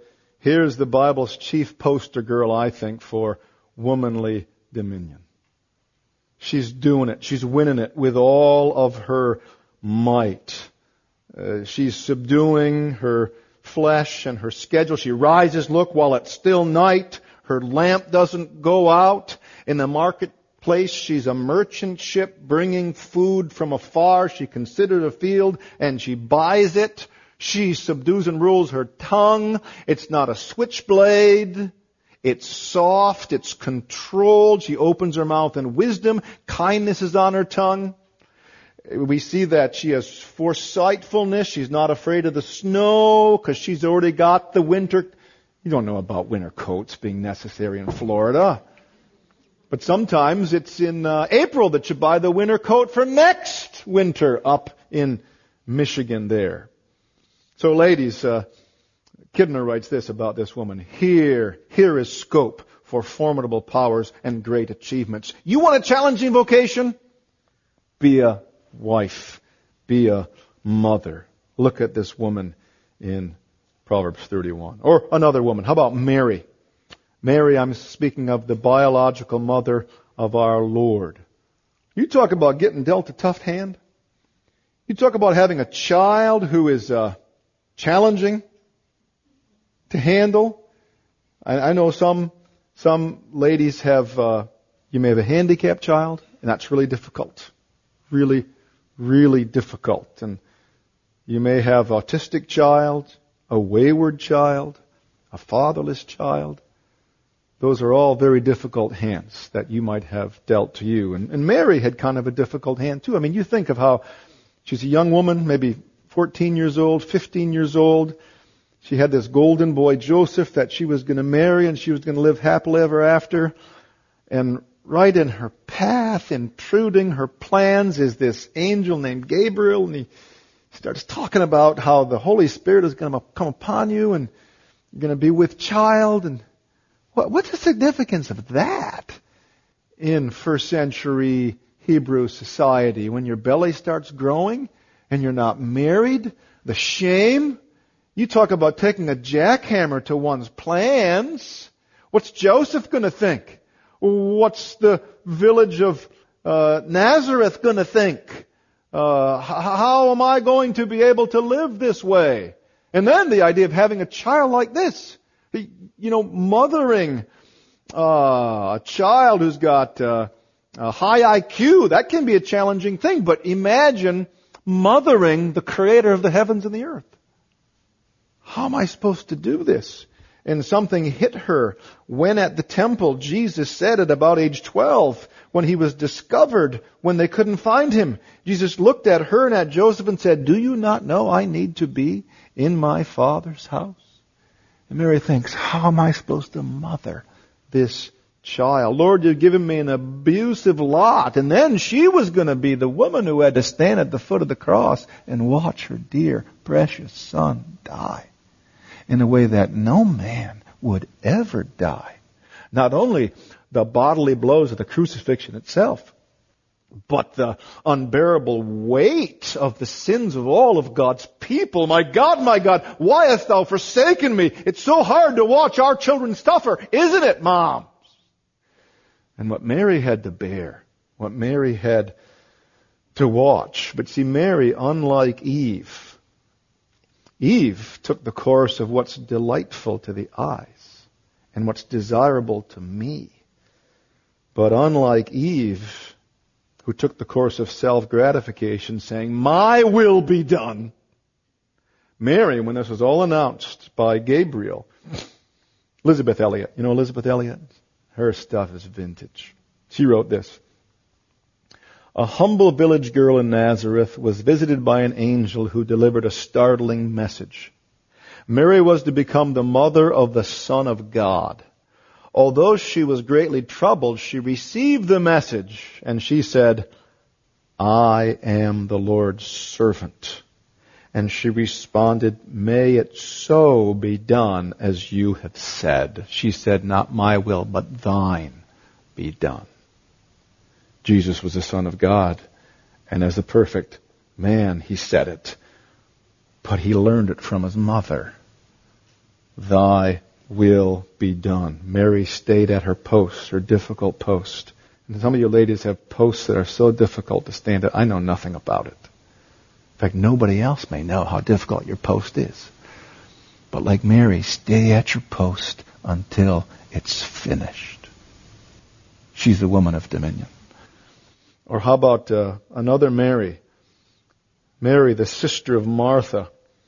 Here's the Bible's chief poster girl, I think, for womanly dominion. She's doing it. She's winning it with all of her might. She's subduing her flesh and her schedule. She rises, look, while it's still night. Her lamp doesn't go out. In the marketplace, she's a merchant ship bringing food from afar. She considers a field and she buys it. She subdues and rules her tongue. It's not a switchblade. It's soft. It's controlled. She opens her mouth in wisdom. Kindness is on her tongue. We see that she has foresightfulness. She's not afraid of the snow because she's already got the winter. You don't know about winter coats being necessary in Florida. But sometimes it's in April that you buy the winter coat for next winter up in Michigan there. So ladies, Kidner writes this about this woman. Here is scope for formidable powers and great achievements. You want a challenging vocation? Be a wife. Be a mother. Look at this woman in Proverbs 31. Or another woman. How about Mary? Mary, I'm speaking of the biological mother of our Lord. You talk about getting dealt a tough hand. You talk about having a child who is challenging to handle. I know some ladies have, you may have a handicapped child, and that's really difficult. Really, really difficult. And you may have an autistic child, a wayward child, a fatherless child. Those are all very difficult hands that you might have dealt to you. And Mary had kind of a difficult hand too. I mean, you think of how she's a young woman, maybe 14 years old, 15 years old. She had this golden boy, Joseph, that she was going to marry and she was going to live happily ever after. And right in her path, intruding her plans, is this angel named Gabriel. And he starts talking about how the Holy Spirit is going to come upon you and you're going to be with child. And what's the significance of that in first century Hebrew society? When your belly starts growing and you're not married, the shame. You talk about taking a jackhammer to one's plans. What's Joseph going to think? What's the village of Nazareth going to think? How am I going to be able to live this way? And then the idea of having a child like this. Mothering a child who's got a high IQ, that can be a challenging thing. But imagine mothering the creator of the heavens and the earth. How am I supposed to do this? And something hit her when at the temple, Jesus said at about age 12, when he was discovered, when they couldn't find him. Jesus looked at her and at Joseph and said, "Do you not know I need to be in my Father's house?" And Mary thinks, how am I supposed to mother this child? Lord, you've given me an abusive lot. And then she was going to be the woman who had to stand at the foot of the cross and watch her dear, precious son die in a way that no man would ever die. Not only the bodily blows of the crucifixion itself, but the unbearable weight of the sins of all of God's people. My God, why hast thou forsaken me? It's so hard to watch our children suffer, isn't it, moms? And what Mary had to bear, what Mary had to watch. But see, Mary, unlike Eve took the course of what's delightful to the eyes and what's desirable to me. But unlike Eve, who took the course of self-gratification, saying, "My will be done," Mary, when this was all announced by Gabriel, Elizabeth Elliot, you know Elizabeth Elliot? Her stuff is vintage. She wrote this. A humble village girl in Nazareth was visited by an angel who delivered a startling message. Mary was to become the mother of the Son of God. Although she was greatly troubled, she received the message, and she said, "I am the Lord's servant." And she responded, "May it so be done as you have said." She said, "Not my will, but thine be done." Jesus was the Son of God, and as a perfect man, he said it. But he learned it from his mother. "Thy will be done. Mary stayed at her post, her difficult post. And some of you ladies have posts that are so difficult to stand at. I know nothing about it. In fact, nobody else may know how difficult your post is. But like Mary, stay at your post until it's finished. She's the woman of dominion. Or how about another Mary? Mary, the sister of Martha.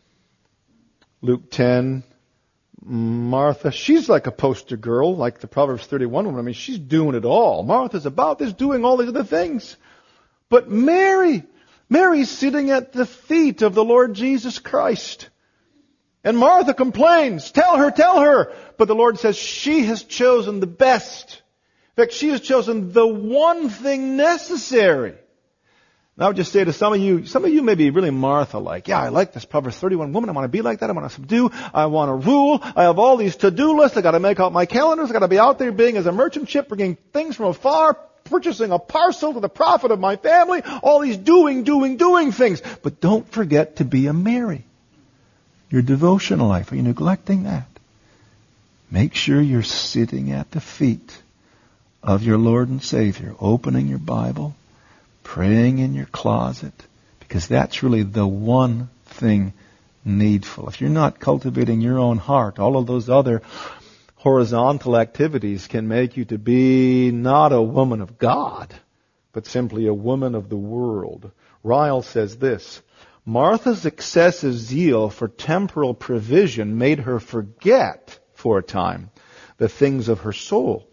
Luke 10. Martha, she's like a poster girl, like the Proverbs 31 woman. I mean, she's doing it all. Martha's about this, doing all these other things. But Mary's sitting at the feet of the Lord Jesus Christ. And Martha complains, tell her. But the Lord says she has chosen the best. In fact, she has chosen the one thing necessary. And I would just say to some of you may be really Martha-like. Yeah, I like this Proverbs 31 woman. I want to be like that. I want to subdue. I want to rule. I have all these to-do lists. I got to make out my calendars. I got to be out there being as a merchant ship, bringing things from afar, purchasing a parcel to the profit of my family. All these doing things. But don't forget to be a Mary. Your devotional life. Are you neglecting that? Make sure you're sitting at the feet of your Lord and Savior, opening your Bible, praying in your closet, because that's really the one thing needful. If you're not cultivating your own heart, all of those other horizontal activities can make you to be not a woman of God, but simply a woman of the world. Ryle says this, Martha's excessive zeal for temporal provision made her forget, for a time, the things of her soul.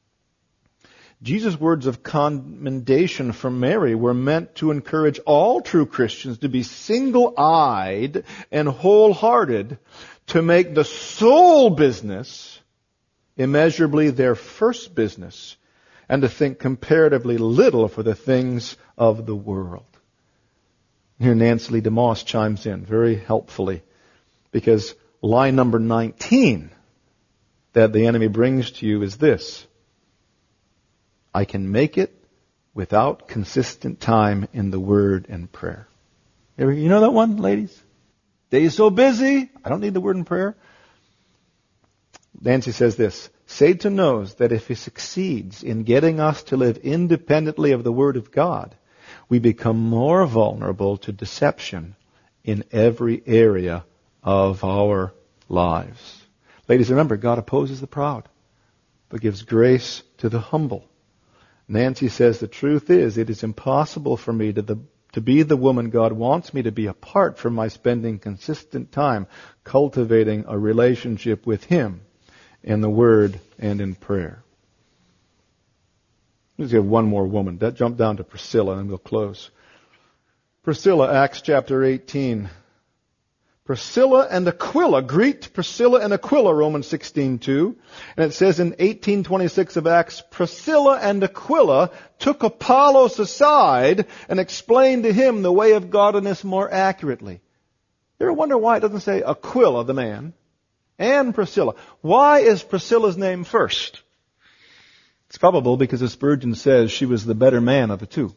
Jesus' words of commendation from Mary were meant to encourage all true Christians to be single-eyed and wholehearted, to make the soul business immeasurably their first business, and to think comparatively little for the things of the world. Here Nancy Lee DeMoss chimes in very helpfully, because lie number 19 that the enemy brings to you is this: I can make it without consistent time in the Word and prayer. You know that one, ladies? Day's so busy, I don't need the Word and prayer. Nancy says this, Satan knows that if he succeeds in getting us to live independently of the Word of God, we become more vulnerable to deception in every area of our lives. Ladies, remember, God opposes the proud, but gives grace to the humble. Nancy says the truth is, it is impossible for me to be the woman God wants me to be apart from my spending consistent time cultivating a relationship with Him in the Word and in prayer. Let's have one more woman. That jump down to Priscilla and we'll close. Priscilla, Acts chapter 18. Priscilla and Aquila, greet Priscilla and Aquila, Romans 16:2. And it says in 18:26 of Acts, Priscilla and Aquila took Apollos aside and explained to him the way of godliness more accurately. You ever wonder why it doesn't say Aquila, the man, and Priscilla? Why is Priscilla's name first? It's probable because, as Spurgeon says, she was the better man of the two.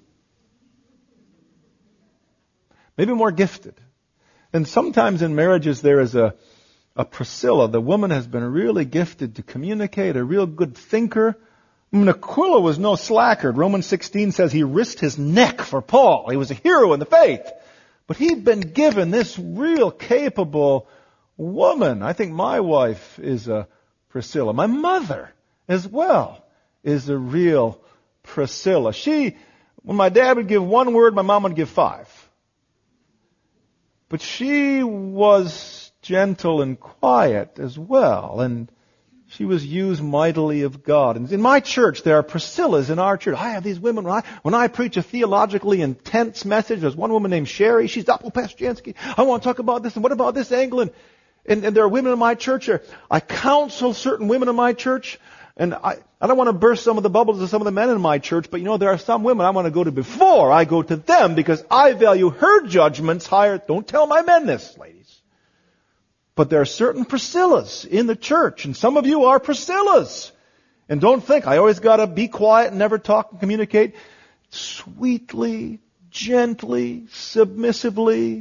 Maybe more gifted. And sometimes in marriages there is a Priscilla. The woman has been really gifted to communicate, a real good thinker. I mean, Aquila was no slacker. Romans 16 says he risked his neck for Paul. He was a hero in the faith. But he'd been given this real capable woman. I think my wife is a Priscilla. My mother as well is a real Priscilla. When my dad would give one word, my mom would give 5. But she was gentle and quiet as well, and she was used mightily of God. And in my church, there are Priscillas in our church. I have these women. When I preach a theologically intense message, there's one woman named Sherry. She's up, Pastor Jansky, I want to talk about this, and what about this angle? And there are women in my church. I counsel certain women in my church. And I don't want to burst some of the bubbles of some of the men in my church, but there are some women I want to go to before I go to them because I value her judgments higher. Don't tell my men this, ladies. But there are certain Priscillas in the church, and some of you are Priscillas. And don't think, I always got to be quiet and never talk and communicate. Sweetly, gently, submissively,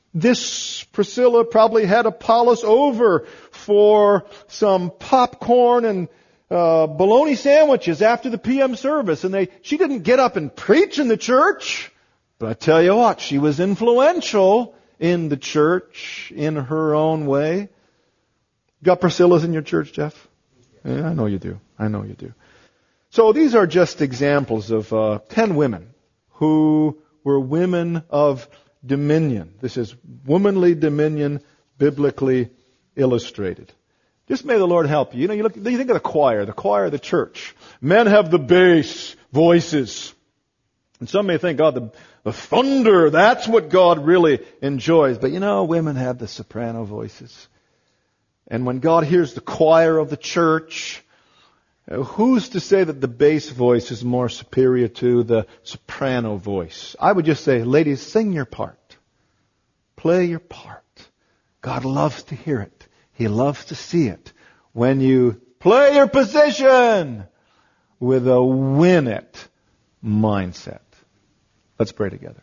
This Priscilla probably had Apollos over for some popcorn and bologna sandwiches after the PM service, and she didn't get up and preach in the church. But I tell you what, she was influential in the church in her own way. Got Priscillas in your church, Jeff? Yeah, I know you do. I know you do. So these are just examples of 10 women who were women of dominion. This is womanly dominion, biblically illustrated. Just may the Lord help you. You think of the choir of the church. Men have the bass voices. And some may think, oh, the thunder, that's what God really enjoys. But women have the soprano voices. And when God hears the choir of the church, who's to say that the bass voice is more superior to the soprano voice? I would just say, ladies, sing your part. Play your part. God loves to hear it. He loves to see it. When you play your position with a win it mindset. Let's pray together.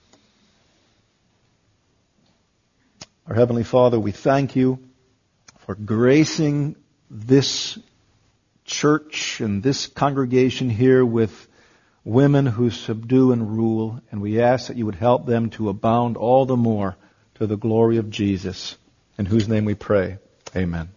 Our Heavenly Father, we thank you for gracing this church and this congregation here with women who subdue and rule, and we ask that you would help them to abound all the more to the glory of Jesus, in whose name we pray. Amen.